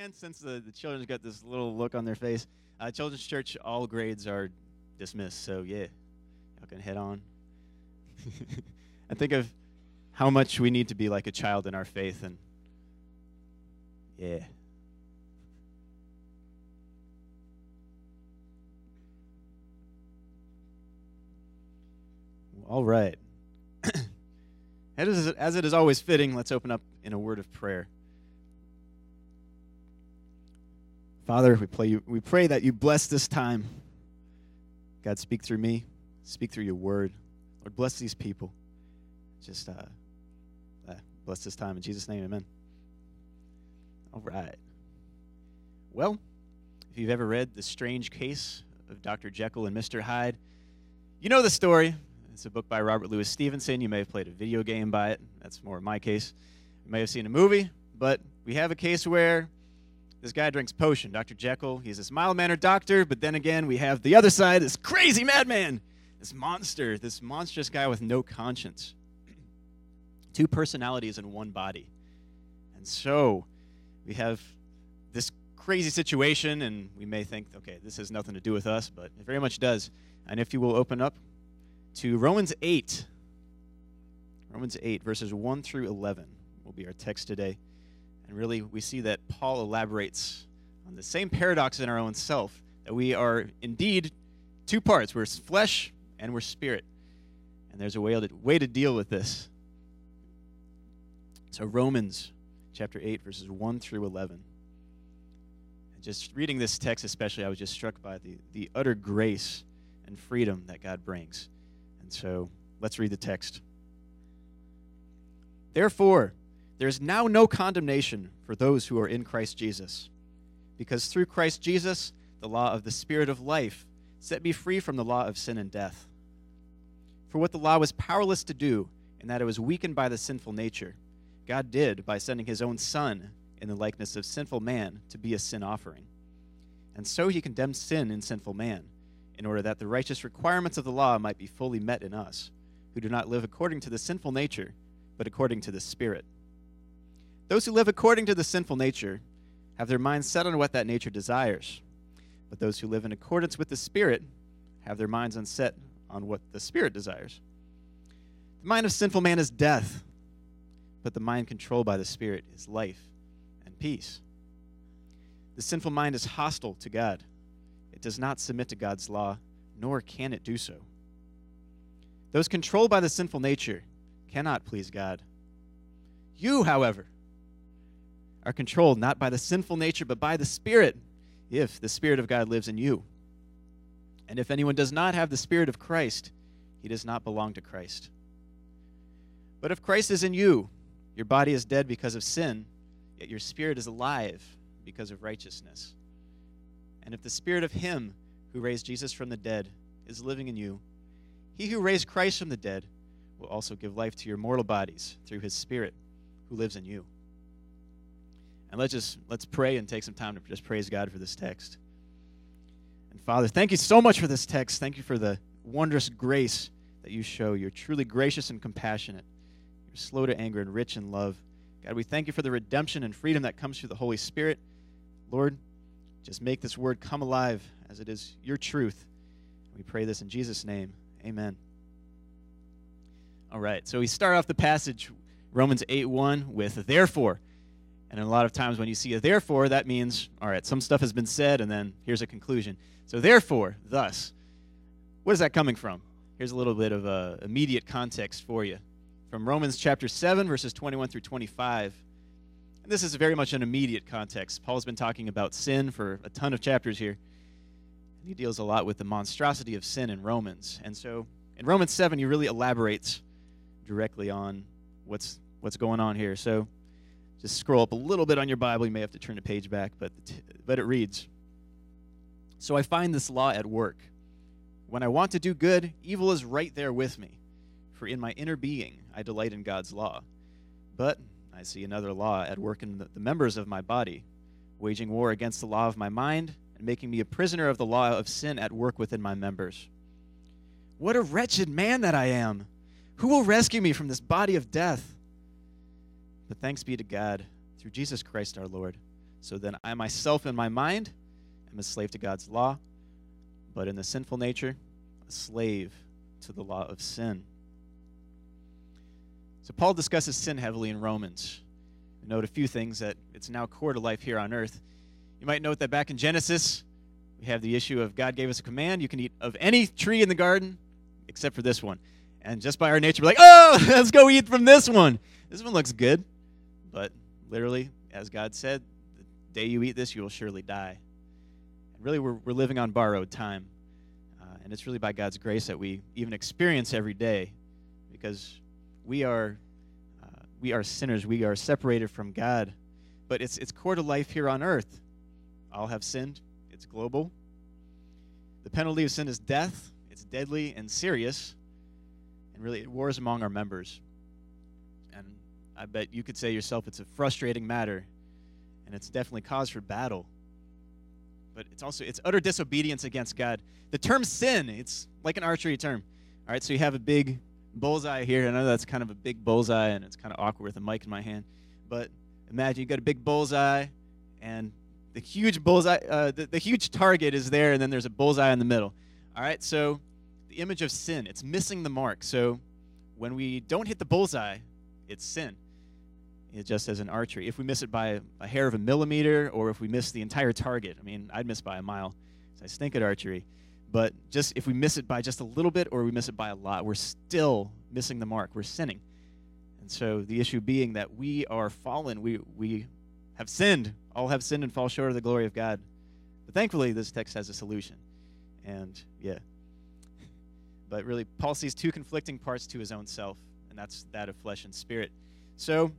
again, since the children's got this little look on their face. Children's Church, all grades are dismissed, so yeah, y'all can head on. I think of how much we need to be like a child in our faith, and yeah. All right. As it is always fitting, let's open up in a word of prayer. Father, we pray that you bless this time. God, speak through me. Speak through your word. Lord, bless these people. Just bless this time. In Jesus' name, amen. All right. Well, if you've ever read The Strange Case of Dr. Jekyll and Mr. Hyde, you know the story. It's a book by Robert Louis Stevenson. You may have played a video game by it. That's more my case. You may have seen a movie, but we have a case where this guy drinks potion. Dr. Jekyll, he's this mild-mannered doctor, but then again, we have the other side, this crazy madman, this monster, this monstrous guy with no conscience. Two personalities in one body. And so we have this crazy situation, and we may think, okay, this has nothing to do with us, but it very much does. And if you will open up to Romans 8, verses 1 through 11 will be our text today. And really, we see that Paul elaborates on the same paradox in our own self, that we are indeed two parts. We're flesh and we're spirit. And there's a way to deal with this. So Romans chapter 8, verses 1 through 11. And just reading this text especially, I was just struck by the utter grace and freedom that God brings. And so let's read the text. Therefore, there is now no condemnation for those who are in Christ Jesus, because through Christ Jesus, the law of the Spirit of life set me free from the law of sin and death. For what the law was powerless to do, in that it was weakened by the sinful nature, God did by sending his own Son in the likeness of sinful man to be a sin offering. And so he condemned sin in sinful man, in order that the righteous requirements of the law might be fully met in us, who do not live according to the sinful nature, but according to the Spirit. Those who live according to the sinful nature have their minds set on what that nature desires, but those who live in accordance with the Spirit have their minds set on what the Spirit desires. The mind of sinful man is death, but the mind controlled by the Spirit is life and peace. The sinful mind is hostile to God. It does not submit to God's law, nor can it do so. Those controlled by the sinful nature cannot please God. You, however, are controlled not by the sinful nature, but by the Spirit, if the Spirit of God lives in you. And if anyone does not have the Spirit of Christ, he does not belong to Christ. But if Christ is in you, your body is dead because of sin, yet your spirit is alive because of righteousness. And if the Spirit of him who raised Jesus from the dead is living in you, he who raised Christ from the dead will also give life to your mortal bodies through his Spirit who lives in you. And let's pray and take some time to just praise God for this text. And Father, thank you so much for this text. Thank you for the wondrous grace that you show. You're truly gracious and compassionate. You're slow to anger and rich in love. God, we thank you for the redemption and freedom that comes through the Holy Spirit. Lord, just make this word come alive as it is your truth. We pray this in Jesus' name. Amen. All right, so we start off the passage, Romans 8:1, with therefore. And a lot of times when you see a therefore, that means, all right, some stuff has been said, and then here's a conclusion. So therefore, thus, what is that coming from? Here's a little bit of immediate context for you. From Romans chapter 7, verses 21 through 25. And this is very much an immediate context. Paul's been talking about sin for a ton of chapters here. And he deals a lot with the monstrosity of sin in Romans. And so in Romans 7, he really elaborates directly on what's going on here. So just scroll up a little bit on your Bible. You may have to turn the page back, but it reads, So I find this law at work. When I want to do good, evil is right there with me. For in my inner being, I delight in God's law. But I see another law at work in the members of my body, waging war against the law of my mind and making me a prisoner of the law of sin at work within my members. What a wretched man that I am! Who will rescue me from this body of death? But thanks be to God, through Jesus Christ our Lord. So then I myself in my mind am a slave to God's law, but in the sinful nature, a slave to the law of sin. So Paul discusses sin heavily in Romans. We note a few things that it's now core to life here on earth. You might note that back in Genesis, we have the issue of God gave us a command. You can eat of any tree in the garden except for this one. And just by our nature, we're like, oh, let's go eat from this one. This one looks good. But literally, as God said, the day you eat this, you will surely die. And really, we're living on borrowed time. And it's really by God's grace that we even experience every day, because we are sinners. We are separated from God. But it's core to life here on earth. All have sinned. It's global. The penalty of sin is death. It's deadly and serious. And really, it wars among our members. And I bet you could say yourself it's a frustrating matter. And it's definitely cause for battle. But it's utter disobedience against God. The term sin, it's like an archery term. All right, so you have a big bullseye here. I know that's kind of a big bullseye, and it's kind of awkward with a mic in my hand. But imagine you got a big bullseye, and the huge bullseye, the huge target is there, and then there's a bullseye in the middle. All right, so the image of sin, it's missing the mark. So when we don't hit the bullseye, it's sin. It's just as an archery. If we miss it by a hair of a millimeter, or if we miss the entire target, I mean, I'd miss by a mile, so I stink at archery. But just if we miss it by just a little bit, or we miss it by a lot, we're still missing the mark. We're sinning. And so the issue being that we are fallen. We have sinned. All have sinned and fall short of the glory of God. But thankfully, this text has a solution. And, yeah. But really, Paul sees two conflicting parts to his own self, and that's that of flesh and spirit. So,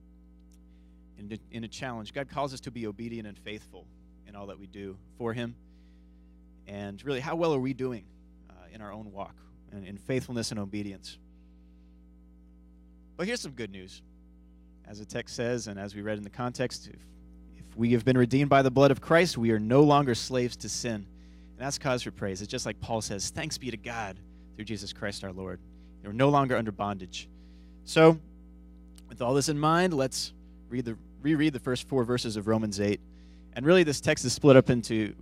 in a challenge, God calls us to be obedient and faithful in all that we do for him. And really, how well are we doing in our own walk, and in faithfulness and obedience? But here's some good news. As the text says, and as we read in the context, if we have been redeemed by the blood of Christ, we are no longer slaves to sin. And that's cause for praise. It's just like Paul says, thanks be to God through Jesus Christ our Lord. We're no longer under bondage. So, with all this in mind, let's reread the first 4 verses of Romans 8. And really, this text is split up into,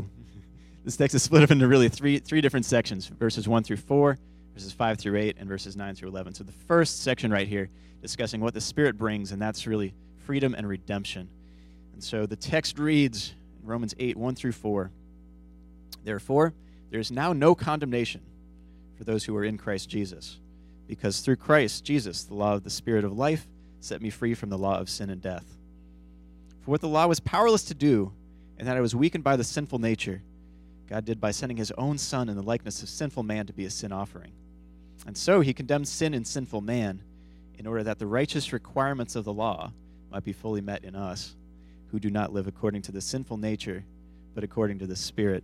really three different sections, verses 1 through 4, verses 5 through 8, and verses 9 through 11. So the first section right here, discussing what the Spirit brings, and that's really freedom and redemption. And so the text reads in Romans 8, 1 through 4, therefore, there is now no condemnation for those who are in Christ Jesus, because through Christ Jesus, the law of the Spirit of life set me free from the law of sin and death. For what the law was powerless to do, and that it was weakened by the sinful nature, God did by sending his own Son in the likeness of sinful man to be a sin offering. And so he condemned sin in sinful man, in order that the righteous requirements of the law might be fully met in us, who do not live according to the sinful nature, but according to the Spirit.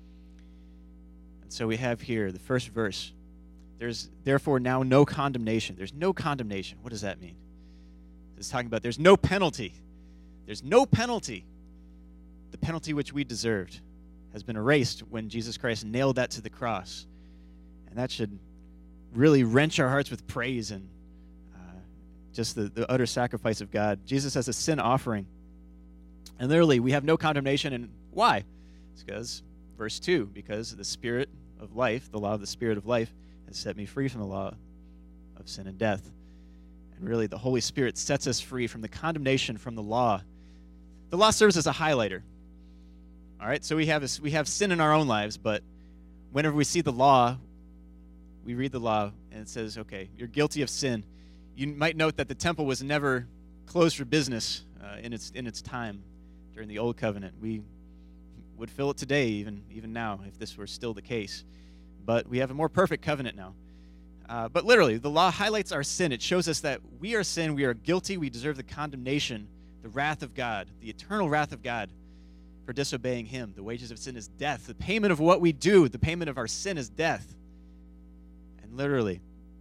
And so we have here the first verse. There's therefore now no condemnation. There's no condemnation. What does that mean? It's talking about there's no penalty. There's no penalty. The penalty which we deserved has been erased when Jesus Christ nailed that to the cross. And that should really wrench our hearts with praise and just the utter sacrifice of God. Jesus as a sin offering. And literally, we have no condemnation. And why? It's because, verse 2, because the Spirit of life, the law of the Spirit of life, has set me free from the law of sin and death. And really, the Holy Spirit sets us free from the condemnation from the law. The law serves as a highlighter. All right, so we have sin in our own lives, but whenever we see the law, we read the law, and it says, okay, you're guilty of sin. You might note that the temple was never closed for business in its time during the Old Covenant. We would fill it today, even now, if this were still the case. But we have a more perfect covenant now. But literally, the law highlights our sin. It shows us that we are sin, we are guilty, we deserve the condemnation, the wrath of God, the eternal wrath of God for disobeying him. The wages of sin is death. The payment of what we do, the payment of our sin is death. And literally,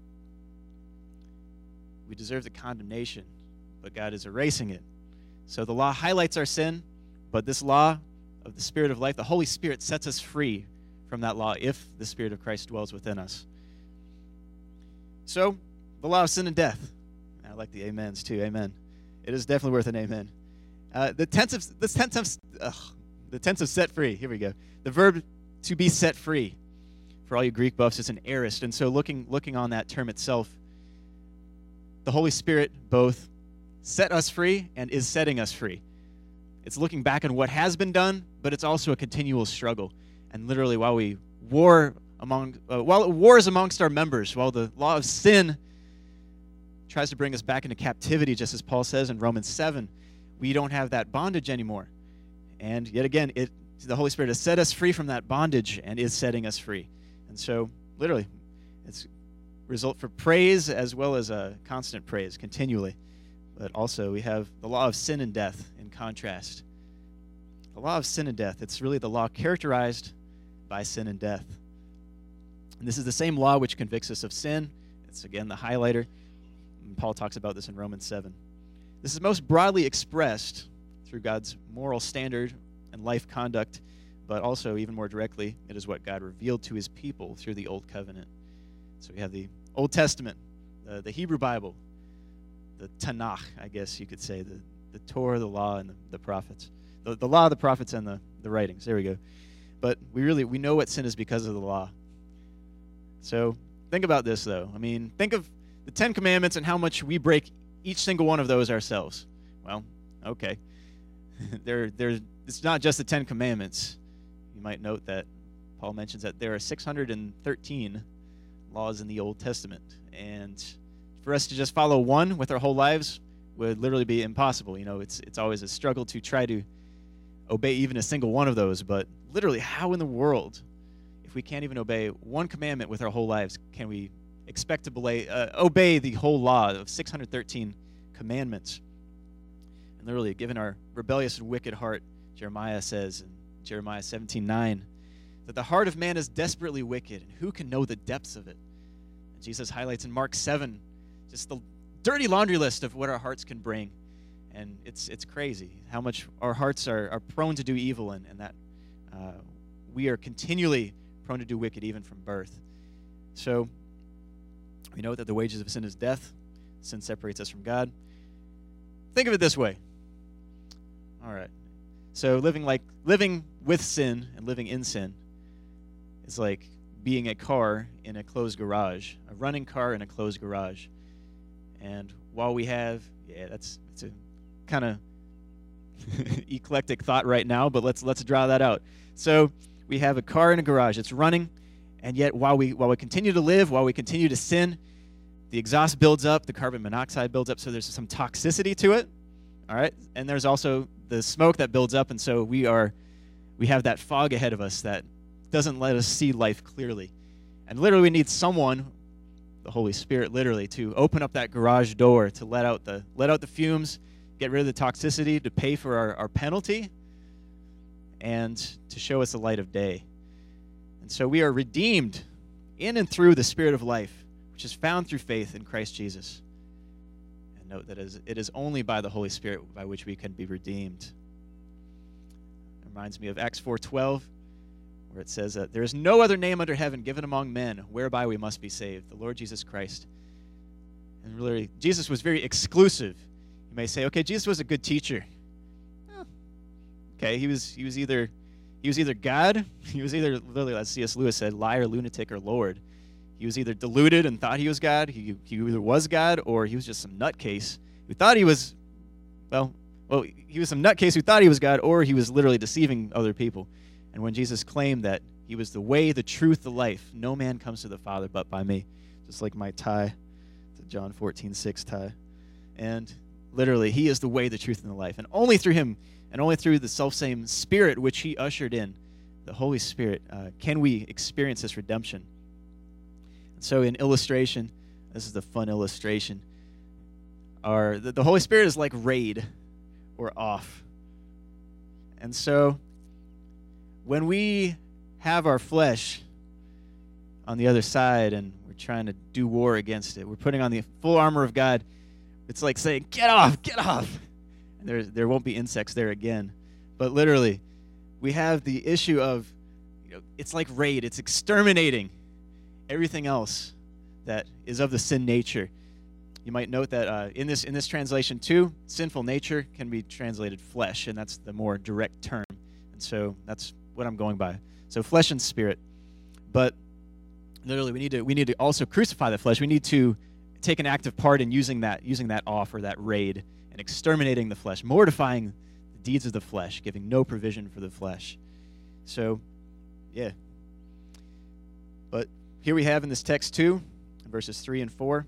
we deserve the condemnation, but God is erasing it. So the law highlights our sin, but this law of the Spirit of life, the Holy Spirit sets us free from that law if the Spirit of Christ dwells within us. So, the law of sin and death. I like the amens too, amen. It is definitely worth an amen. The tense of set free. Here we go. The verb to be set free. For all you Greek buffs, it's an aorist. And so looking on that term itself, the Holy Spirit both set us free and is setting us free. It's looking back on what has been done, but it's also a continual struggle. And literally, while wars amongst our members, while the law of sin tries to bring us back into captivity, just as Paul says in Romans 7, we don't have that bondage anymore. And yet again, the Holy Spirit has set us free from that bondage and is setting us free. And so, literally, it's result for praise as well as a constant praise, continually. But also, we have the law of sin and death in contrast. The law of sin and death, it's really the law characterized by sin and death. And this is the same law which convicts us of sin. It's, again, the highlighter. And Paul talks about this in Romans 7. This is most broadly expressed through God's moral standard and life conduct, but also, even more directly, it is what God revealed to his people through the Old Covenant. So we have the Old Testament, the Hebrew Bible, the Tanakh, I guess you could say, the Torah, the law, and the prophets. The law, the prophets, and the writings. There we go. But we know what sin is because of the law. So think about this, though. I mean, think of the Ten Commandments and how much we break each single one of those ourselves. Well, okay. It's not just the Ten Commandments. You might note that Paul mentions that there are 613 laws in the Old Testament. And for us to just follow one with our whole lives would literally be impossible. You know, it's always a struggle to try to obey even a single one of those. But literally, how in the world, if we can't even obey one commandment with our whole lives, can we expect to obey the whole law of 613 commandments? And literally, given our rebellious and wicked heart, Jeremiah says in Jeremiah 17:9, that the heart of man is desperately wicked, and who can know the depths of it? And Jesus highlights in Mark 7 just the dirty laundry list of what our hearts can bring. And it's crazy how much our hearts are prone to do evil, and that we are continually prone to do wicked even from birth. So we know that the wages of sin is death. Sin separates us from God. Think of it this way. All right. So living with sin and living in sin is like being a car in a closed garage, a running car in a closed garage. And while we have, it's a kind of eclectic thought right now, but let's draw that out. So we have a car in a garage. It's running, and yet while we continue to live, while we continue to sin, the exhaust builds up, the carbon monoxide builds up, so there's some toxicity to it. All right, and there's also the smoke that builds up, and so we have that fog ahead of us that doesn't let us see life clearly. And literally, we need someone, the Holy Spirit, literally, to open up that garage door to let out the fumes, get rid of the toxicity, to pay for our penalty, and to show us the light of day. And so we are redeemed in and through the Spirit of life, which is found through faith in Christ Jesus. And note that it is only by the Holy Spirit by which we can be redeemed. It reminds me of Acts 4:12, where it says that there is no other name under heaven given among men whereby we must be saved, the Lord Jesus Christ. And really, Jesus was very exclusive. You may say, okay, Jesus was a good teacher. Okay, he was either God, he was either, literally, as C.S. Lewis said, liar, lunatic, or Lord. He was either deluded and thought he was God, he either was God, or he was just some nutcase who thought he was, he was some nutcase who thought he was God, or he was literally deceiving other people. And when Jesus claimed that he was the way, the truth, the life, no man comes to the Father but by me, just like my tie, the John 14:6 tie. And literally, he is the way, the truth, and the life. And only through him, and only through the selfsame Spirit which he ushered in, the Holy Spirit, can we experience this redemption. And so in illustration, this is the fun illustration, the Holy Spirit is like raid or off. And so when we have our flesh on the other side and we're trying to do war against it, we're putting on the full armor of God, it's like saying, get off, get off. And there won't be insects there again. But literally, we have the issue of, it's like raid. It's exterminating everything else that is of the sin nature. You might note that in this translation too, sinful nature can be translated flesh, and that's the more direct term. And so that's what I'm going by. So flesh and spirit. But literally, we need to also crucify the flesh. We need to take an active part in using that off, or that raid, and exterminating the flesh, mortifying the deeds of the flesh, giving no provision for the flesh. So, yeah. But here we have in this text too, in verses 3 and 4,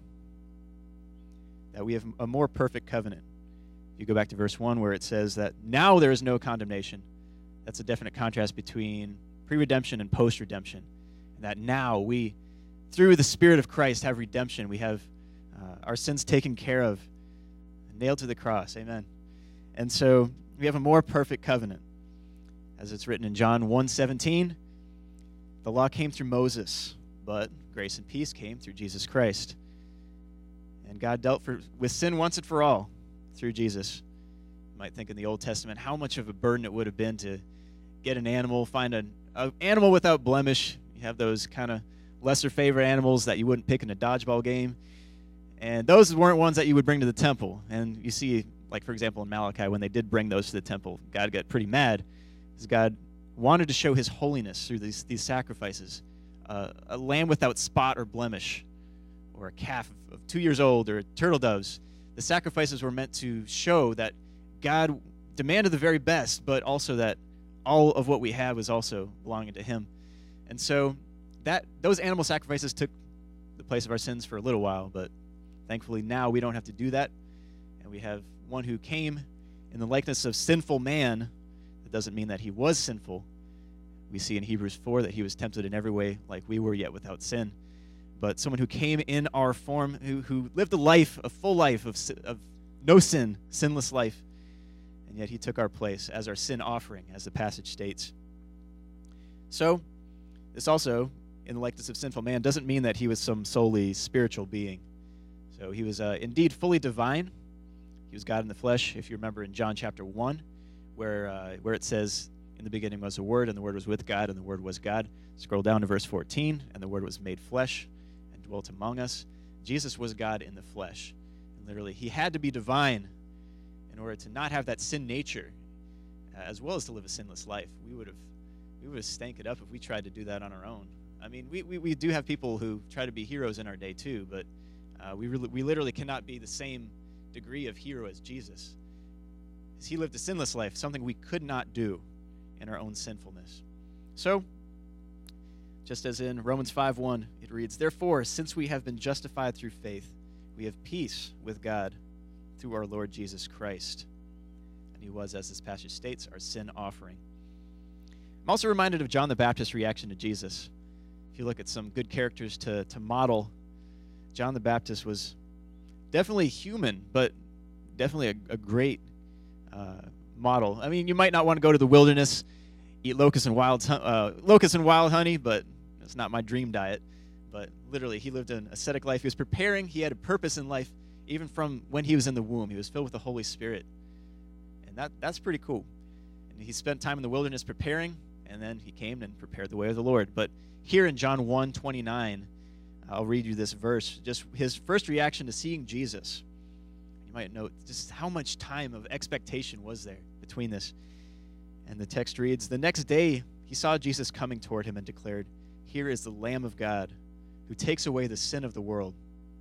that we have a more perfect covenant. You go back to verse 1 where it says that now there is no condemnation. That's a definite contrast between pre-redemption and post-redemption. And that now we, through the Spirit of Christ, have redemption. We have our sins taken care of, nailed to the cross. Amen. And so we have a more perfect covenant. As it's written in John 1:17, the law came through Moses, but grace and peace came through Jesus Christ. And God dealt with sin once and for all through Jesus. You might think in the Old Testament how much of a burden it would have been to get an animal, find an animal without blemish. You have those kind of lesser favorite animals that you wouldn't pick in a dodgeball game. And those weren't ones that you would bring to the temple. And you see, like, for example, in Malachi, when they did bring those to the temple, God got pretty mad because God wanted to show his holiness through these sacrifices. A lamb without spot or blemish, or a calf of 2 years old, or turtle doves. The sacrifices were meant to show that God demanded the very best, but also that all of what we have was also belonging to him. And so those animal sacrifices took the place of our sins for a little while, but thankfully now we don't have to do that. And we have one who came in the likeness of sinful man. That doesn't mean that he was sinful. We see in Hebrews 4 that he was tempted in every way like we were, yet without sin. But someone who came in our form, who lived a full life of no sin, sinless life, and yet he took our place as our sin offering, as the passage states. So, this also, in the likeness of sinful man, doesn't mean that he was some solely spiritual being. So he was indeed fully divine. He was God in the flesh, if you remember in John chapter 1, where it says, in the beginning was the Word, and the Word was with God, and the Word was God. Scroll down to verse 14, and the Word was made flesh and dwelt among us. Jesus was God in the flesh. And literally, he had to be divine in order to not have that sin nature, as well as to live a sinless life. We would have stank it up if we tried to do that on our own. I mean, we do have people who try to be heroes in our day too, but we literally cannot be the same degree of hero as Jesus. Because he lived a sinless life, something we could not do in our own sinfulness. So, just as in Romans 5:1, it reads, "Therefore, since we have been justified through faith, we have peace with God through our Lord Jesus Christ." And he was, as this passage states, our sin offering. I'm also reminded of John the Baptist's reaction to Jesus. If you look at some good characters to model, John the Baptist was definitely human, but definitely a great model. I mean, you might not want to go to the wilderness, eat locusts and wild honey, but it's not my dream diet. But literally, he lived an ascetic life. He was preparing. He had a purpose in life, even from when he was in the womb. He was filled with the Holy Spirit, and that's pretty cool. And he spent time in the wilderness preparing, and then he came and prepared the way of the Lord. But here in John 1:29, I'll read you this verse. Just his first reaction to seeing Jesus. You might note just how much time of expectation was there between this. And the text reads, "The next day he saw Jesus coming toward him and declared, 'Here is the Lamb of God who takes away the sin of the world.'"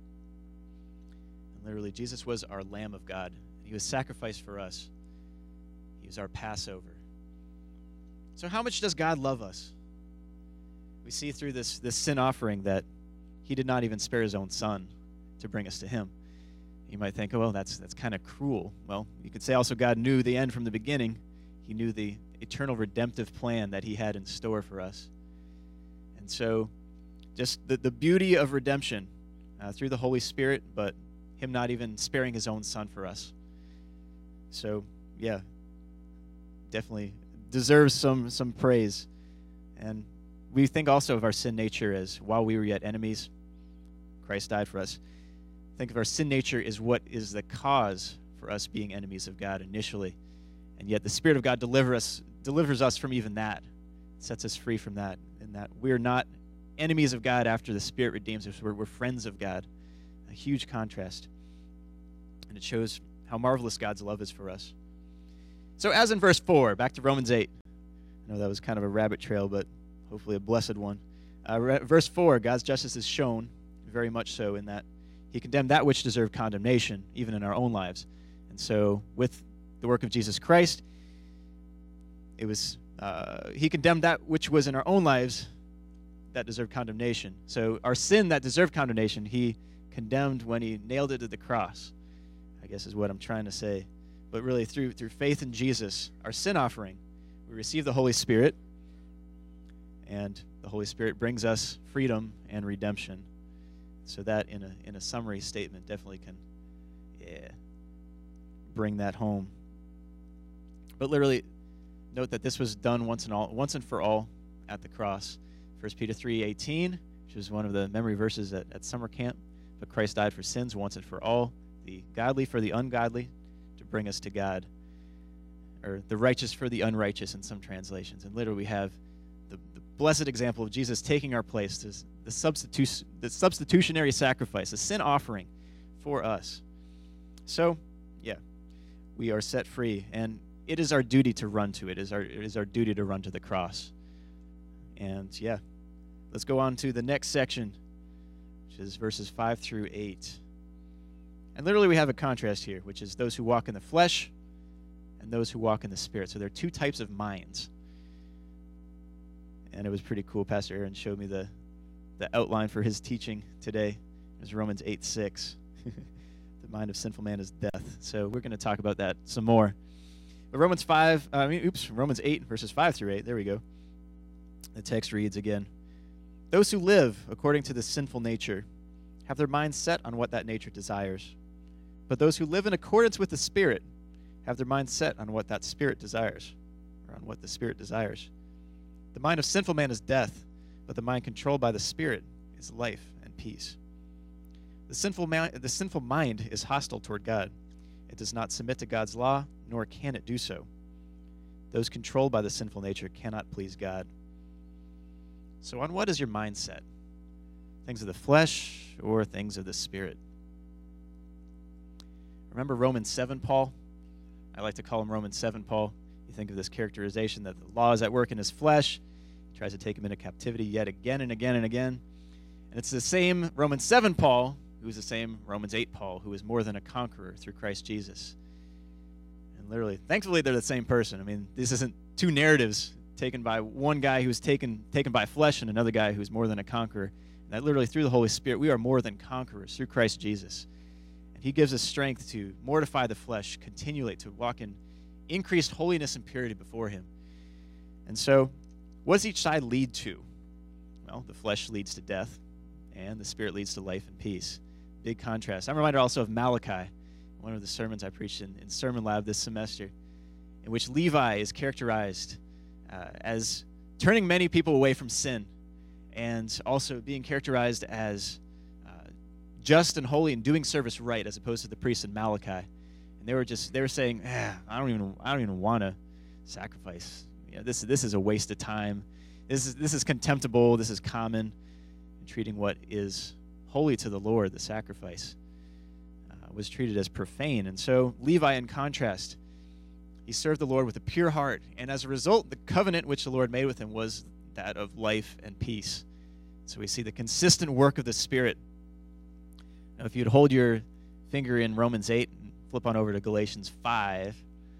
And literally, Jesus was our Lamb of God. He was sacrificed for us. He was our Passover. So how much does God love us? We see through this sin offering that he did not even spare his own son to bring us to him. You might think, oh, well, that's kind of cruel. Well, you could say also God knew the end from the beginning. He knew the eternal redemptive plan that he had in store for us. And so just the beauty of redemption through the Holy Spirit, but him not even sparing his own son for us. So, yeah, definitely deserves some praise. And we think also of our sin nature as while we were yet enemies, Christ died for us. Think of our sin nature as what is the cause for us being enemies of God initially. And yet the Spirit of God delivers us from even that. Sets us free from that. And that we're not enemies of God after the Spirit redeems us. We're friends of God. A huge contrast. And it shows how marvelous God's love is for us. So as in verse 4, back to Romans 8. I know that was kind of a rabbit trail, but hopefully a blessed one. Verse 4, God's justice is shown, very much so, in that he condemned that which deserved condemnation, even in our own lives. And so with the work of Jesus Christ, it was he condemned that which was in our own lives that deserved condemnation. So our sin that deserved condemnation, he condemned when he nailed it to the cross, I guess is what I'm trying to say. But really, through faith in Jesus, our sin offering, we receive the Holy Spirit, and the Holy Spirit brings us freedom and redemption. So that, in a summary statement, definitely can bring that home. But literally, note that this was done once and for all at the cross. 1 Peter 3:18, which is one of the memory verses at summer camp. But Christ died for sins once and for all, the godly for the ungodly, to bring us to God, or the righteous for the unrighteous in some translations. And literally we have the blessed example of Jesus taking our place, the substitutionary sacrifice, the sin offering for us. So, we are set free, and it is our duty to run to it. It is our duty to run to the cross. And let's go on to the next section, which is verses 5 through 8. And literally we have a contrast here, which is those who walk in the flesh and those who walk in the Spirit. So there are two types of minds. And it was pretty cool. Pastor Aaron showed me the outline for his teaching today. It was Romans 8:6. The mind of sinful man is death. So we're going to talk about that some more. But Romans 8, verses 5 through 8. There we go. The text reads again, "Those who live according to the sinful nature have their minds set on what that nature desires. But those who live in accordance with the Spirit have their minds set on what that Spirit desires, or on what the Spirit desires. The mind of sinful man is death, but the mind controlled by the Spirit is life and peace. The sinful mind is hostile toward God. It does not submit to God's law, nor can it do so. Those controlled by the sinful nature cannot please God." So on what is your mindset? Things of the flesh or things of the Spirit? Remember Romans 7, Paul? I like to call him Romans 7, Paul. You think of this characterization that the law is at work in his flesh. He tries to take him into captivity yet again and again and again. And it's the same Romans 7 Paul who is the same Romans 8 Paul, who is more than a conqueror through Christ Jesus. And literally, thankfully, they're the same person. I mean, this isn't two narratives taken by one guy who's taken by flesh and another guy who's more than a conqueror. And that literally, through the Holy Spirit, we are more than conquerors through Christ Jesus. And he gives us strength to mortify the flesh continually, to walk in increased holiness and purity before him. And so, what does each side lead to? Well, the flesh leads to death, and the Spirit leads to life and peace. Big contrast. I'm reminded also of Malachi, one of the sermons I preached in Sermon Lab this semester, in which Levi is characterized as turning many people away from sin, and also being characterized as just and holy and doing service right, as opposed to the priests in Malachi. And they were saying, I don't even want to sacrifice. You know, this is a waste of time. This is contemptible. This is common. And treating what is holy to the Lord, the sacrifice, was treated as profane. And so Levi, in contrast, he served the Lord with a pure heart, and as a result, the covenant which the Lord made with him was that of life and peace. So we see the consistent work of the Spirit. Now, if you'd hold your finger in Romans 8 and flip on over to Galatians 5,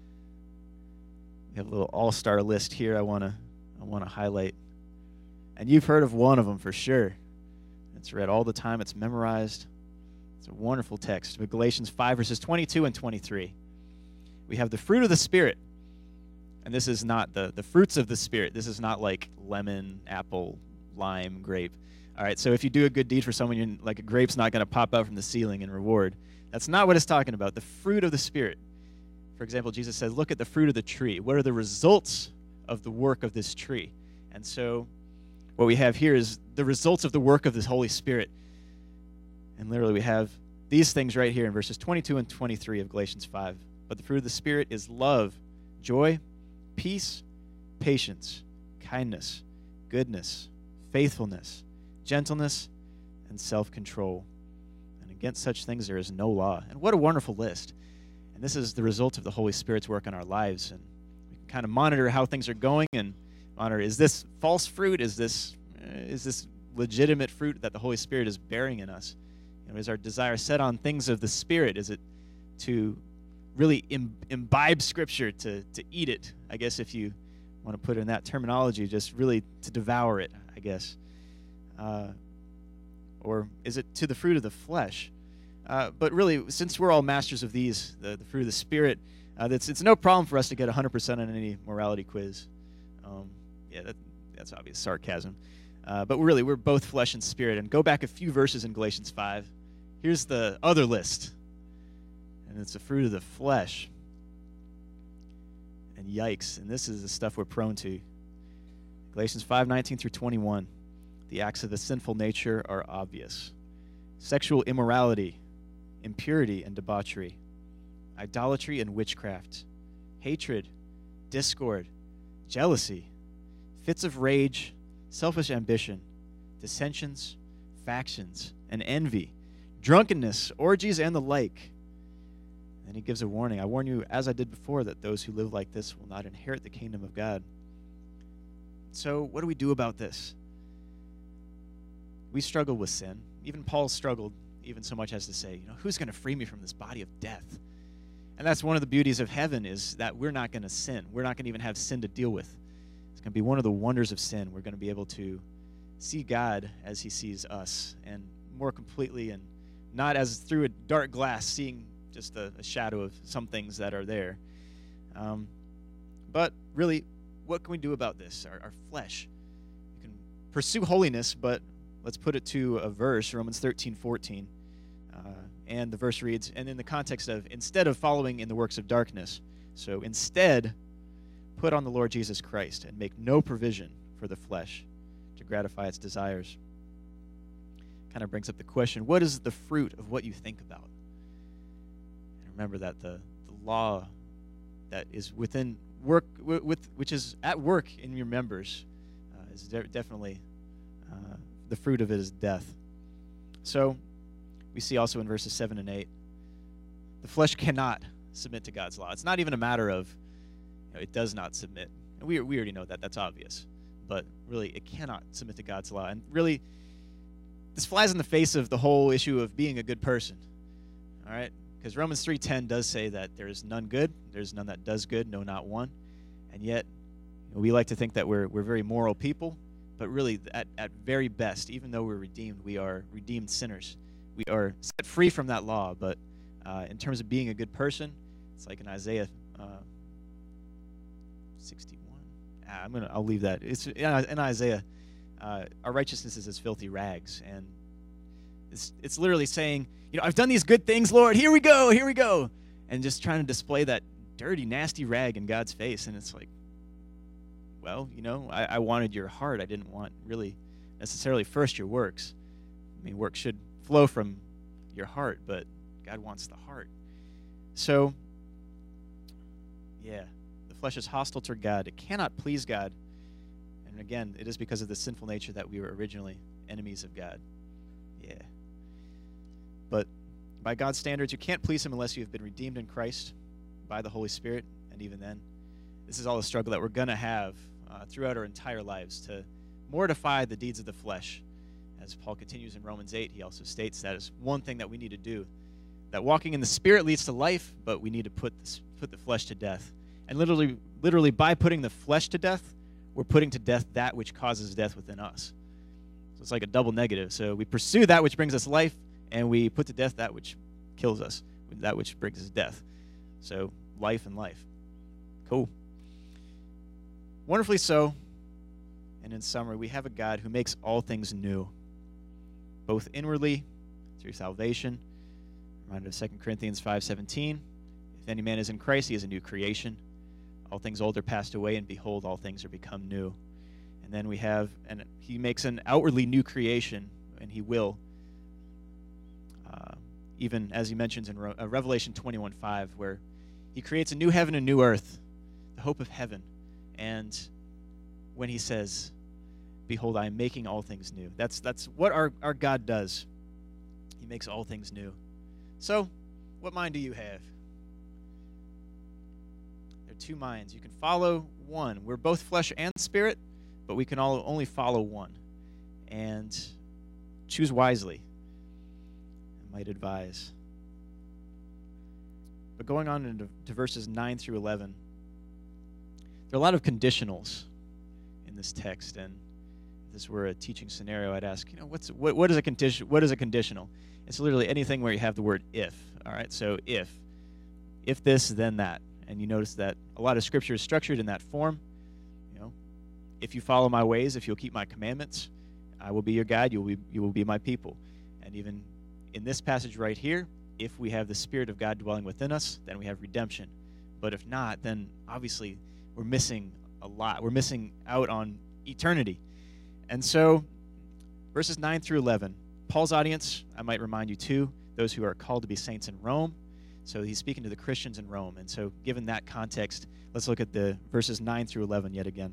we have a little all-star list here I want to highlight. And you've heard of one of them for sure. It's read all the time. It's memorized. It's a wonderful text. But Galatians 5, verses 22 and 23. We have the fruit of the Spirit. And this is not the fruits of the Spirit. This is not like lemon, apple, lime, grape. All right, so if you do a good deed for someone, like a grape's not going to pop out from the ceiling in reward. That's not what it's talking about. The fruit of the Spirit. For example, Jesus says, look at the fruit of the tree. What are the results of the work of this tree? And so what we have here is the results of the work of this Holy Spirit. And literally we have these things right here in verses 22 and 23 of Galatians 5. But the fruit of the Spirit is love, joy, peace, patience, kindness, goodness, faithfulness, gentleness, and self-control. And Against such things there is no law. And what a wonderful list. And this is the result of the Holy Spirit's work in our lives. And we can kind of monitor how things are going and monitor, is this false fruit? Is this legitimate fruit that the Holy Spirit is bearing in us? Is our desire set on things of the Spirit? Is it to really imbibe Scripture, to eat it, I guess, if you want to put it in that terminology, just really to devour it, I guess? Or is it to the fruit of the flesh? But really, since we're all masters of these, the fruit of the Spirit, it's no problem for us to get 100% on any morality quiz. That's obvious sarcasm. But really, we're both flesh and spirit. And go back a few verses in Galatians 5. Here's the other list. And it's the fruit of the flesh. And yikes. And this is the stuff we're prone to. Galatians 5:19 through 21. The acts of the sinful nature are obvious: sexual immorality, impurity and debauchery, idolatry and witchcraft, hatred, discord, jealousy, fits of rage, selfish ambition, dissensions, factions, and envy, drunkenness, orgies, and the like. And he gives a warning. I warn you, as I did before, that those who live like this will not inherit the kingdom of God. So what do we do about this? We struggle with sin. Even Paul struggled even so much as to say, who's going to free me from this body of death? And that's one of the beauties of heaven, is that we're not going to sin. We're not going to even have sin to deal with. It's going to be one of the wonders of sin. We're going to be able to see God as he sees us, and more completely, and not as through a dark glass, seeing just a shadow of some things that are there. But really, what can we do about this? Our flesh. We can pursue holiness, but let's put it to a verse, Romans 13:14. And the verse reads, and in the context of, instead of following in the works of darkness, so instead, put on the Lord Jesus Christ and make no provision for the flesh to gratify its desires. Kind of brings up the question, what is the fruit of what you think about? And remember that the law that is within work, which is at work in your members, is definitely the fruit of it is death. So we see also in verses 7 and 8, the flesh cannot submit to God's law. It's not even a matter of it does not submit. And we already know that. That's obvious. But really, it cannot submit to God's law. And really, this flies in the face of the whole issue of being a good person. All right? Because Romans 3:10 does say that there is none good, there's none that does good, no, not one. And yet, we like to think that we're very moral people, but really, at very best, even though we're redeemed, we are redeemed sinners. We are set free from that law, but in terms of being a good person, it's like in Isaiah 61. I'll leave that. It's in Isaiah. Our righteousness is as filthy rags, and it's literally saying, I've done these good things, Lord. Here we go, and just trying to display that dirty, nasty rag in God's face, and it's like, well, I wanted your heart. I didn't want really necessarily first your works. I mean, work should flow from your heart, but God wants the heart. So, yeah, the flesh is hostile toward God. It cannot please God. And again, it is because of the sinful nature that we were originally enemies of God. Yeah. But by God's standards, you can't please him unless you have been redeemed in Christ by the Holy Spirit. And even then, this is all a struggle that we're going to have throughout our entire lives, to mortify the deeds of the flesh. As Paul continues in Romans 8, he also states that is one thing that we need to do. That walking in the Spirit leads to life, but we need to put the flesh to death. And literally by putting the flesh to death, we're putting to death that which causes death within us. So it's like a double negative. So we pursue that which brings us life, and we put to death that which kills us, that which brings us death. So life and life. Cool. Wonderfully so. And in summary, we have a God who makes all things new, both inwardly through salvation. Reminded of 2 Corinthians 5:17. If any man is in Christ, he is a new creation. All things old are passed away, and behold, all things are become new. And then we have, and he makes an outwardly new creation, and he will. Even as he mentions in Revelation 21:5, where he creates a new heaven and new earth, the hope of heaven. And when he says, behold, I am making all things new. That's what our God does. He makes all things new. So, what mind do you have? There are two minds. You can follow one. We're both flesh and spirit, but we can only follow one. And choose wisely, I might advise. But going on into verses 9 through 11, there are a lot of conditionals in this text, and if this were a teaching scenario, I'd ask, what is a condition? What is a conditional? It's literally anything where you have the word if. All right, so if this, then that, and you notice that a lot of Scripture is structured in that form. If you follow my ways, if you'll keep my commandments, I will be your God. You will be my people. And even in this passage right here, if we have the Spirit of God dwelling within us, then we have redemption. But if not, then obviously we're missing a lot. We're missing out on eternity. And so, verses 9 through 11, Paul's audience, I might remind you too, those who are called to be saints in Rome. So he's speaking to the Christians in Rome. And so given that context, let's look at the verses 9 through 11 yet again.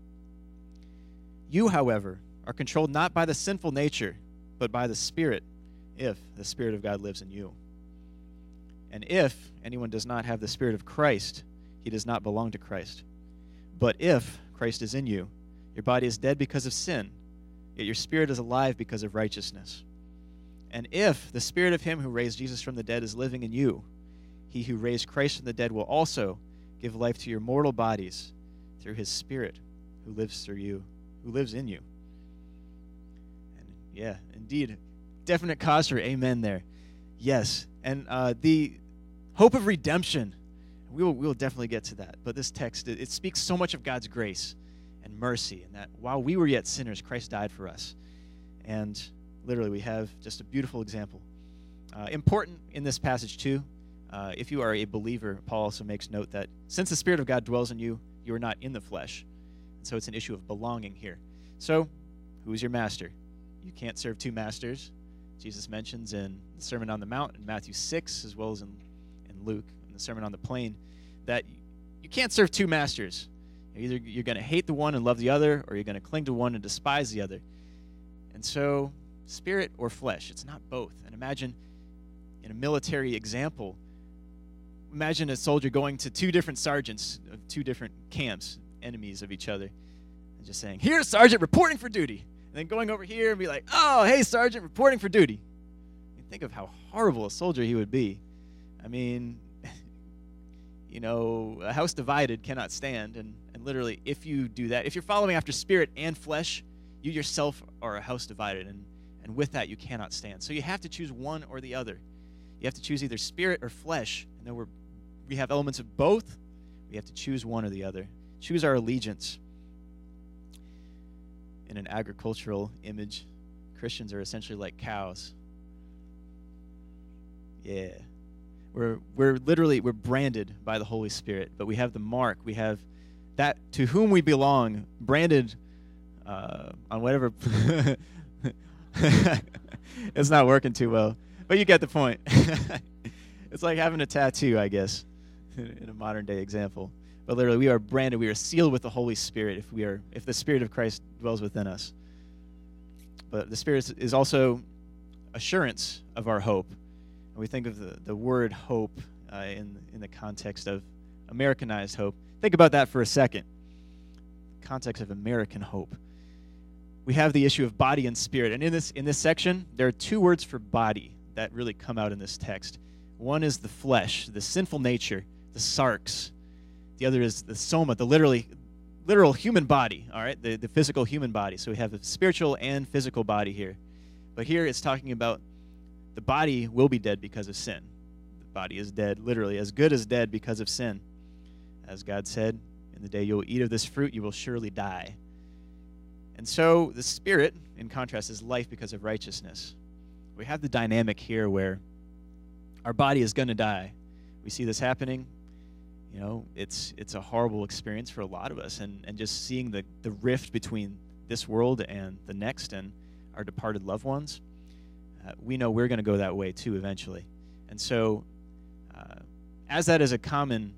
You, however, are controlled not by the sinful nature, but by the Spirit, if the Spirit of God lives in you. And if anyone does not have the Spirit of Christ, he does not belong to Christ. But if Christ is in you, your body is dead because of sin, yet your spirit is alive because of righteousness. And if the Spirit of him who raised Jesus from the dead is living in you, he who raised Christ from the dead will also give life to your mortal bodies through his Spirit who lives through you, who lives in you. And yeah, indeed, definite cause for amen there. Yes, and the hope of redemption, we will definitely get to that. But this text, it speaks so much of God's grace and mercy, and that while we were yet sinners, Christ died for us. And literally, we have just a beautiful example. Important in this passage, too, if you are a believer, Paul also makes note that since the Spirit of God dwells in you, you are not in the flesh. And so it's an issue of belonging here. So, who is your master? You can't serve two masters. Jesus mentions in the Sermon on the Mount in Matthew 6, as well as in Luke, in the Sermon on the Plain, that you can't serve two masters. Either you're going to hate the one and love the other, or you're going to cling to one and despise the other. And so, spirit or flesh, it's not both. And imagine, in a military example, imagine a soldier going to two different sergeants of two different camps, enemies of each other, and just saying, "Here's Sergeant reporting for duty." And then going over here and be like, "Oh, hey, Sergeant, reporting for duty." Think of how horrible a soldier he would be. I mean, a house divided cannot stand. And literally, if you do that, if you're following after spirit and flesh, you yourself are a house divided. And with that, you cannot stand. So you have to choose one or the other. You have to choose either spirit or flesh. And then we have elements of both. We have to choose one or the other. Choose our allegiance. In an agricultural image, Christians are essentially like cows. Yeah. We're branded by the Holy Spirit, but we have the mark. We have that to whom we belong, branded on whatever. It's not working too well, but you get the point. It's like having a tattoo, I guess, in a modern day example. But literally, we are branded. We are sealed with the Holy Spirit if the Spirit of Christ dwells within us. But the Spirit is also assurance of our hope. And we think of the word hope in the context of Americanized hope. Think about that for a second. Context of American hope. We have the issue of body and spirit. And in this section, there are two words for body that really come out in this text. One is the flesh, the sinful nature, the sarx. The other is the soma, the literal human body, all right, the physical human body. So we have a spiritual and physical body here. But here it's talking about the body will be dead because of sin. The body is dead, literally, as good as dead because of sin. As God said, in the day you will eat of this fruit, you will surely die. And so the spirit, in contrast, is life because of righteousness. We have the dynamic here where our body is going to die. We see this happening. It's a horrible experience for a lot of us, and just seeing the rift between this world and the next and our departed loved ones, we know we're going to go that way too eventually. And so as that is a common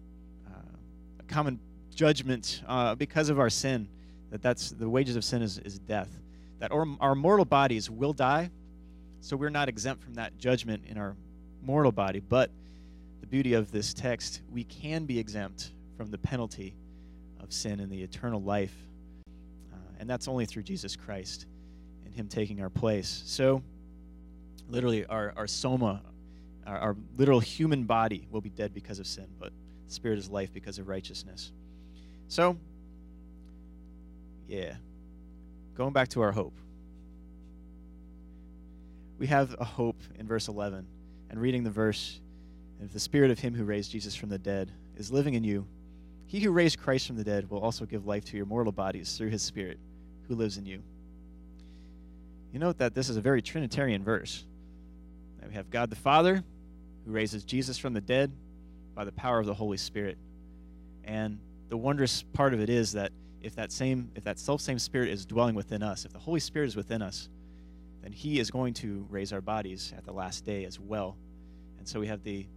judgment because of our sin, that's the wages of sin is death, that our mortal bodies will die. So we're not exempt from that judgment in our mortal body, but the beauty of this text, we can be exempt from the penalty of sin and the eternal life, and that's only through Jesus Christ and him taking our place. So literally our soma, our literal human body will be dead because of sin, but the spirit is life because of righteousness. So, yeah, going back to our hope. We have a hope in verse 11, and reading the verse, if the spirit of him who raised Jesus from the dead is living in you, he who raised Christ from the dead will also give life to your mortal bodies through his spirit who lives in you. You note that this is a very Trinitarian verse. That we have God the Father who raises Jesus from the dead by the power of the Holy Spirit. And the wondrous part of it is that if that self-same Spirit is dwelling within us, if the Holy Spirit is within us, then he is going to raise our bodies at the last day as well. And so we have the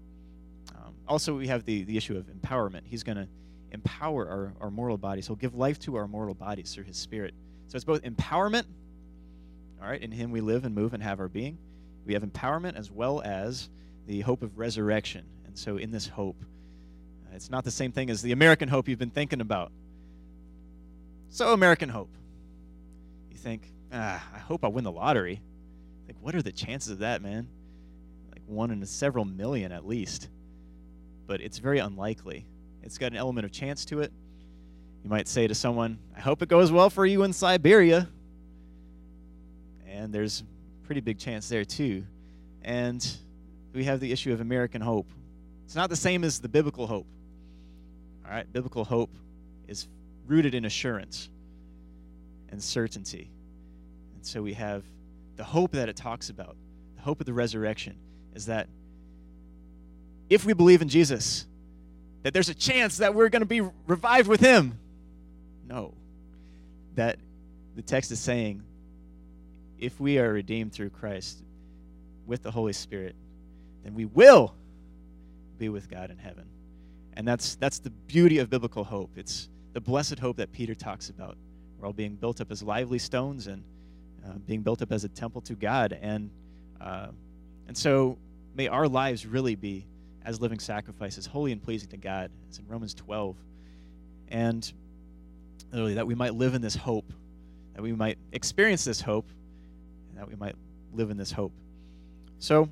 issue of empowerment. He's going to empower our mortal bodies. He'll give life to our mortal bodies through his Spirit. So it's both empowerment, all right, in him we live and move and have our being. We have empowerment as well as the hope of resurrection. And so in this hope, it's not the same thing as the American hope you've been thinking about. So American hope. You think, I hope I win the lottery. Like, what are the chances of that, man? Like 1 in several million at least. But it's very unlikely. It's got an element of chance to it. You might say to someone, I hope it goes well for you in Siberia. And there's a pretty big chance there too. And we have the issue of American hope. It's not the same as the biblical hope. All right, biblical hope is rooted in assurance and certainty. And so we have the hope that it talks about, the hope of the resurrection, is that if we believe in Jesus, that there's a chance that we're going to be revived with him. No. That the text is saying, if we are redeemed through Christ with the Holy Spirit, then we will be with God in heaven. And that's the beauty of biblical hope. It's the blessed hope that Peter talks about. We're all being built up as lively stones and being built up as a temple to God. And so may our lives really be as living sacrifices, holy and pleasing to God. It's in Romans 12. And literally that we might live in this hope, that we might experience this hope, and that we might live in this hope. So,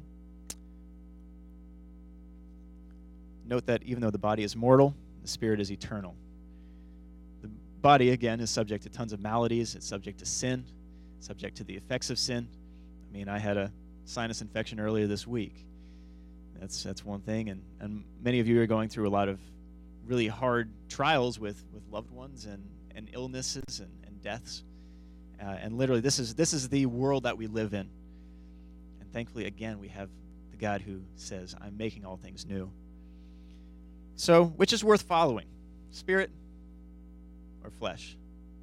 note that even though the body is mortal, the spirit is eternal. The body, again, is subject to tons of maladies. It's subject to sin, subject to the effects of sin. I mean, I had a sinus infection earlier this week. That's one thing, and many of you are going through a lot of really hard trials with loved ones and illnesses and deaths. And literally, this is the world that we live in. And thankfully, again, we have the God who says, I'm making all things new. So, which is worth following? Spirit or flesh?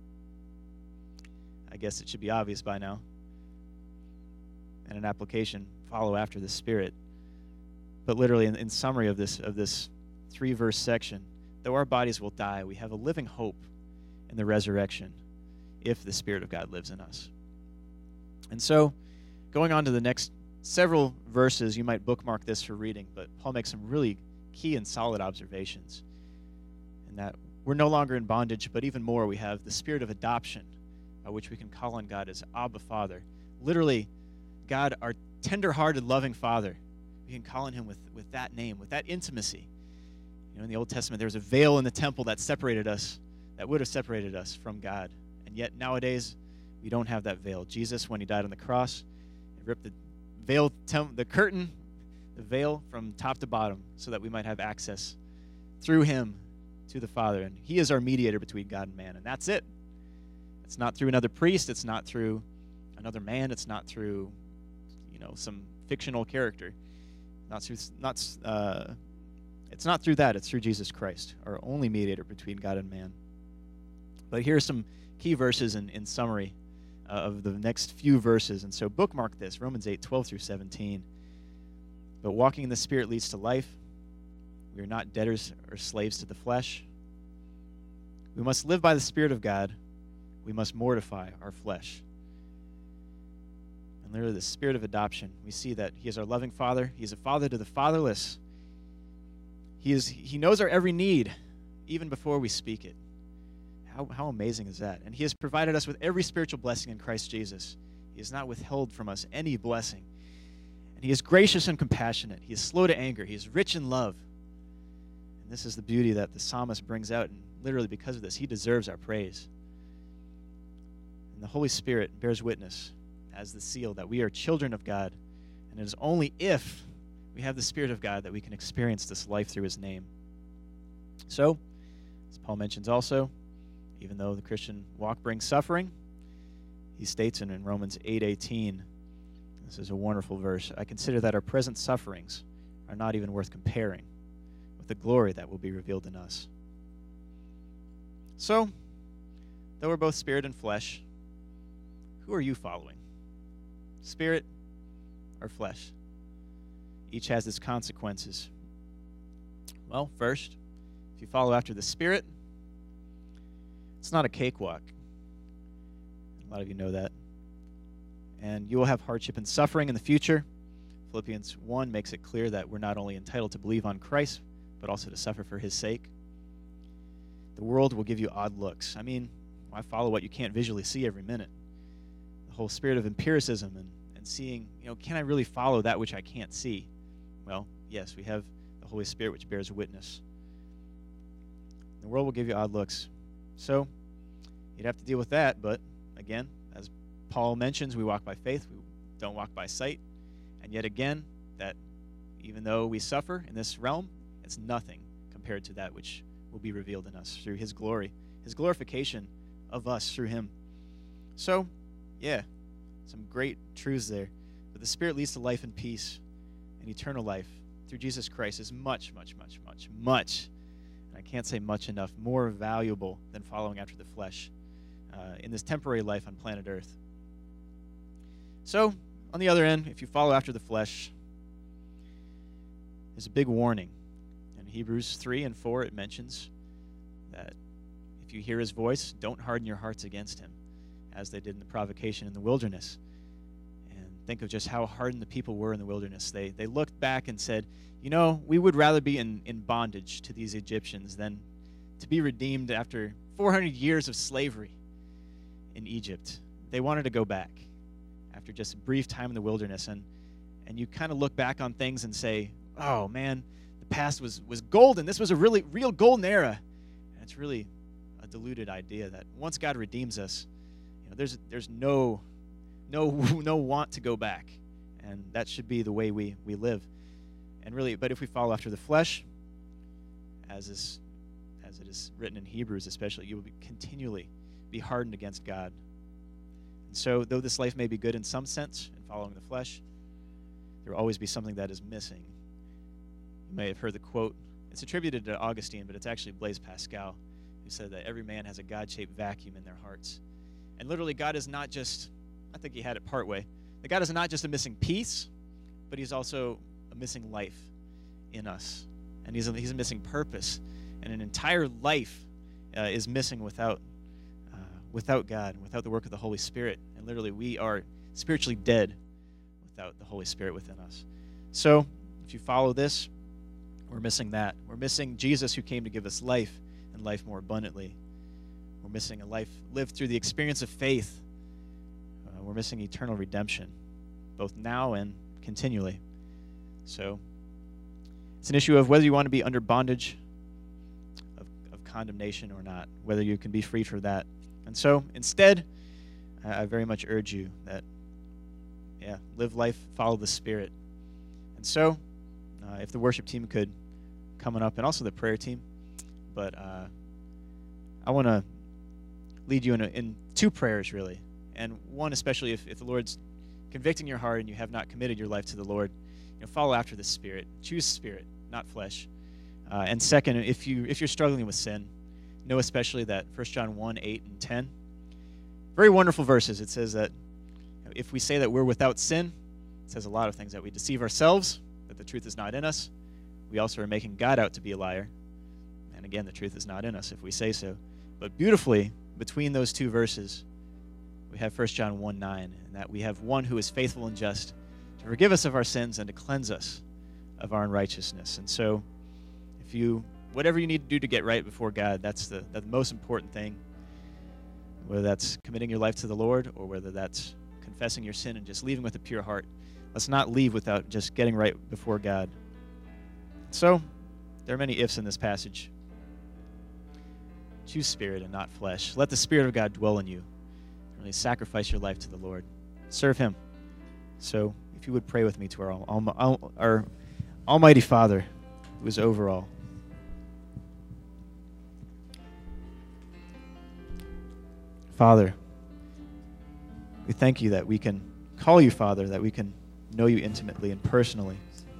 I guess it should be obvious by now. And an application, follow after the Spirit. But literally, in summary of this 3-verse section, though our bodies will die, we have a living hope in the resurrection if the Spirit of God lives in us. And so, going on to the next several verses, you might bookmark this for reading, but Paul makes some really key and solid observations. And that we're no longer in bondage, but even more, we have the spirit of adoption, by which we can call on God as Abba Father. Literally, God, our tender-hearted, loving Father. We can call on him with that name, with that intimacy. You know, in the Old Testament, there was a veil in the temple that separated us, that would have separated us from God. And yet nowadays, we don't have that veil. Jesus, when he died on the cross, he ripped the veil, the curtain, the veil from top to bottom, so that we might have access through him to the Father. And he is our mediator between God and man, and that's it. It's not through another priest. It's not through another man. It's not through, some fictional character. It's not through that. It's through Jesus Christ, our only mediator between God and man. But here are some key verses in summary of the next few verses. And so bookmark this, Romans 8:12 through 17. But walking in the Spirit leads to life. We are not debtors or slaves to the flesh. We must live by the Spirit of God. We must mortify our flesh. And And literally the spirit of adoption. We see that he is our loving Father. He is a father to the fatherless. He knows our every need, even before we speak it. How amazing is that? And he has provided us with every spiritual blessing in Christ Jesus. He has not withheld from us any blessing. And he is gracious and compassionate. He is slow to anger. He is rich in love. And this is the beauty that the psalmist brings out. And literally because of this, he deserves our praise. And the Holy Spirit bears witness as the seal that we are children of God. And it is only if we have the Spirit of God that we can experience this life through his name. So, as Paul mentions also, even though the Christian walk brings suffering, he states in Romans 8:18, this is a wonderful verse, I consider that our present sufferings are not even worth comparing with the glory that will be revealed in us. So, though we're both spirit and flesh, who are you following? Spirit or flesh? Each has its consequences. Well, first, if you follow after the Spirit, it's not a cakewalk. A lot of you know that. And you will have hardship and suffering in the future. Philippians 1 makes it clear that we're not only entitled to believe on Christ, but also to suffer for his sake. The world will give you odd looks. I mean, why follow what you can't visually see every minute? The whole spirit of empiricism and seeing, can I really follow that which I can't see? Well, yes, we have the Holy Spirit which bears witness. The world will give you odd looks. So, you'd have to deal with that, but again, as Paul mentions, we walk by faith, we don't walk by sight. And yet again, that even though we suffer in this realm, it's nothing compared to that which will be revealed in us through his glory, his glorification of us through him. So, yeah, some great truths there. But the Spirit leads to life and peace and eternal life through Jesus Christ is much, much, much, much, much, and I can't say much enough, more valuable than following after the flesh in this temporary life on planet Earth. So, on the other end, if you follow after the flesh, there's a big warning. In Hebrews 3 and 4, it mentions that if you hear his voice, don't harden your hearts against him, as they did in the provocation in the wilderness. And think of just how hardened the people were in the wilderness. They looked back and said, we would rather be in bondage to these Egyptians than to be redeemed after 400 years of slavery in Egypt. They wanted to go back after just a brief time in the wilderness. And you kind of look back on things and say, oh, man, the past was golden. This was a really real golden era. And it's really a deluded idea that once God redeems us, there's no want to go back. And that should be the way we live. And really, but if we follow after the flesh, as it is written in Hebrews especially, you will continually be hardened against God. And so, though this life may be good in some sense, in following the flesh, there will always be something that is missing. You may have heard the quote. It's attributed to Augustine, but it's actually Blaise Pascal, who said that every man has a God-shaped vacuum in their hearts. And literally, God is not just, I think he had it partway, that God is not just a missing piece, but he's also a missing life in us. And he's a missing purpose. And an entire life is missing without God, without the work of the Holy Spirit. And literally, we are spiritually dead without the Holy Spirit within us. So, if you follow this, we're missing that. We're missing Jesus, who came to give us life and life more abundantly. We're missing a life lived through the experience of faith. We're missing eternal redemption, both now and continually. So, it's an issue of whether you want to be under bondage of condemnation or not, whether you can be free from that. And so, instead, I very much urge you that, live life, follow the Spirit. And so, if the worship team could come on up, and also the prayer team, but I want to lead you in two prayers, really. And one, especially if the Lord's convicting your heart and you have not committed your life to the Lord, follow after the Spirit. Choose Spirit, not flesh. And second, if you're struggling with sin, know especially that 1 John 1, 8 and 10, very wonderful verses. It says that if we say that we're without sin, it says a lot of things, that we deceive ourselves, that the truth is not in us. We also are making God out to be a liar. And again, the truth is not in us if we say so. But beautifully, between those two verses, We have 1 John 1:9, and that we have one who is faithful and just to forgive us of our sins and to cleanse us of our unrighteousness. And so, whatever you need to do to get right before God, that's the most important thing. Whether that's committing your life to the Lord or whether that's confessing your sin and just leaving with a pure heart. Let's not leave without just getting right before God. So, there are many ifs in this passage. Choose spirit and not flesh. Let the Spirit of God dwell in you. Really sacrifice your life to the Lord. Serve Him. So, if you would pray with me to our Almighty Father, who is over all. Father, we thank you that we can call you Father, that we can know you intimately and personally.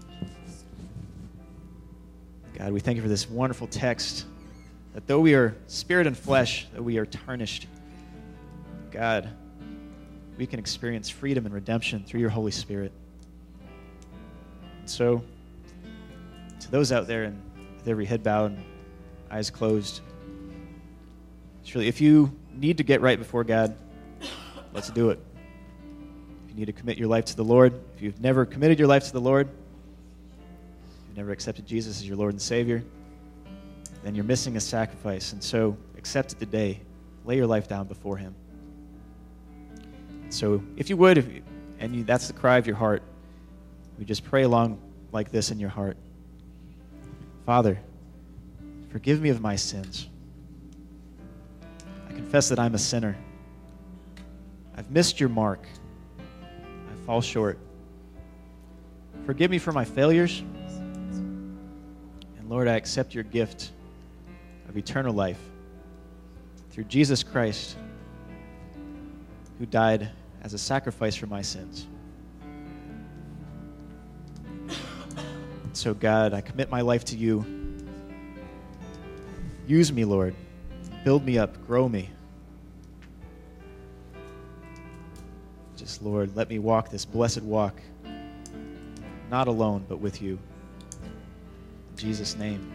God, we thank you for this wonderful text, that though we are spirit and flesh, that we are tarnished. God, we can experience freedom and redemption through your Holy Spirit. And so, to those out there and with every head bowed and eyes closed, surely if you need to get right before God, let's do it. If you need to commit your life to the Lord, if you've never committed your life to the Lord, if you've never accepted Jesus as your Lord and Savior, then you're missing a sacrifice. And so accept it today. Lay your life down before Him. So if you would, that's the cry of your heart, we just pray along like this in your heart. Father, forgive me of my sins. I confess that I'm a sinner. I've missed your mark. I fall short. Forgive me for my failures. And Lord, I accept your gift of eternal life through Jesus Christ, who died as a sacrifice for my sins. So God, I commit my life to you. Use me, Lord. Build me up. Grow me. Just, Lord, let me walk this blessed walk, not alone, but with you. In Jesus' name.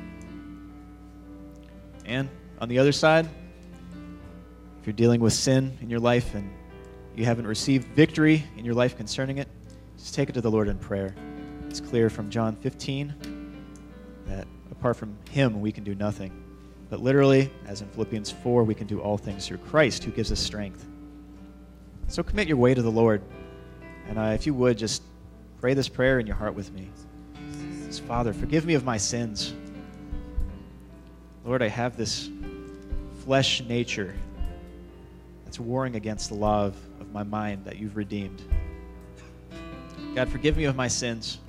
And on the other side, if you're dealing with sin in your life and you haven't received victory in your life concerning it, just take it to the Lord in prayer. It's clear from John 15 that apart from Him, we can do nothing. But literally, as in Philippians 4, we can do all things through Christ who gives us strength. So commit your way to the Lord. And if you would, just pray this prayer in your heart with me. Just, Father, forgive me of my sins. Lord, I have this flesh nature that's warring against the law of my mind that you've redeemed. God, forgive me of my sins.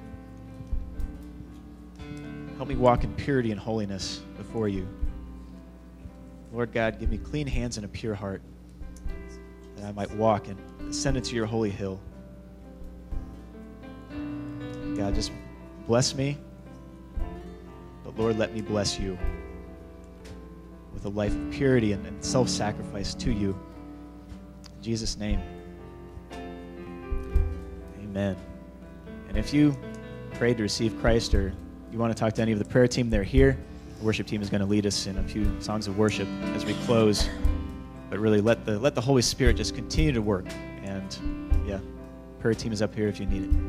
Help me walk in purity and holiness before you. Lord God, give me clean hands and a pure heart, that I might walk and ascend into your holy hill. God, just bless me, but Lord, let me bless you with a life of purity and self-sacrifice to you. In Jesus' name, amen. And if you prayed to receive Christ or you want to talk to any of the prayer team, they're here. The worship team is going to lead us in a few songs of worship as we close. But really, let the Holy Spirit just continue to work. And, prayer team is up here if you need it.